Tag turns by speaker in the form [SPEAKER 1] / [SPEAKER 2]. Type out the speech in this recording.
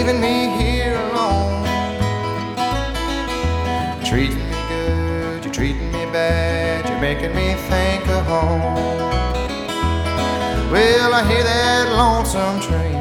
[SPEAKER 1] leaving me here alone. You're treating me good, you're treating me bad, you're making me think of home. Well, I hear that lonesome train